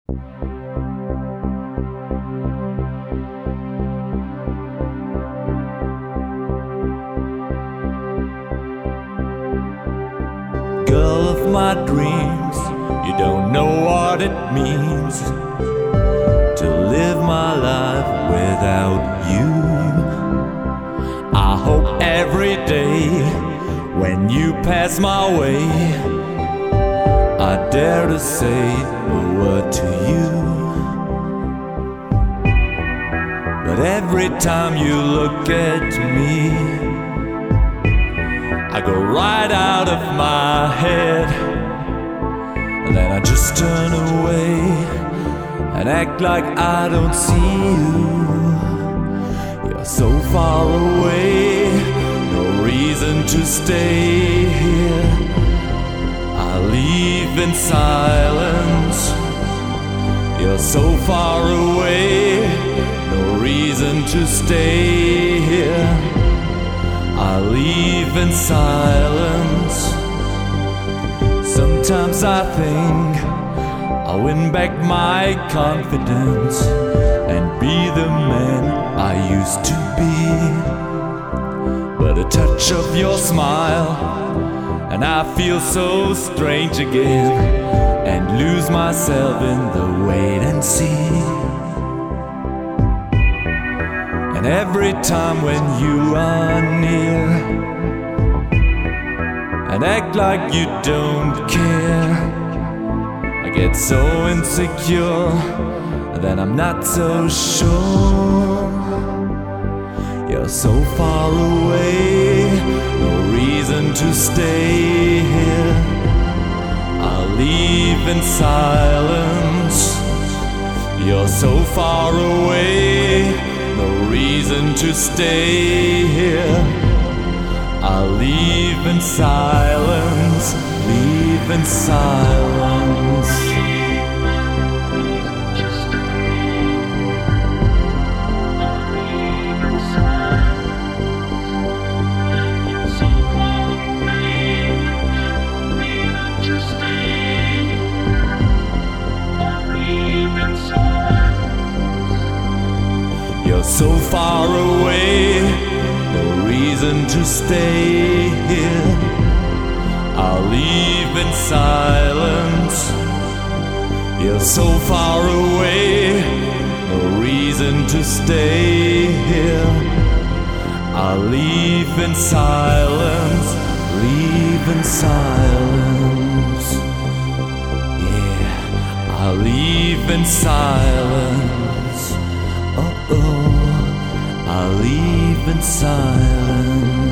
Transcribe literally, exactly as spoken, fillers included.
Girl of my dreams, you don't know what it means to live my life without you. I hope every day when you pass my way, I dare to say a word to you. But every time you look at me, I go right out of my head, and then I just turn away and act like I don't see you. You're so far away, no reason to stay here. I leave in silence. You're so far away, no reason to stay here. I leave in silence. Sometimes I think I'll win back my confidence and be the man I used to be. But a touch of your smile and I feel so strange again, and lose myself in the wait and see. And every time when you are near and act like you don't care, I get so insecure that I'm not so sure. You're so far away, no reason to stay here. I'll leave in silence. You're so far away, no reason to stay here. I'll leave in silence, leave in silence. You're so far away, no reason to stay here. I'll leave in silence. You're so far away, no reason to stay here. I'll leave in silence, leave in silence. Yeah, I'll leave in silence. Oh, oh, I'll leave in silence.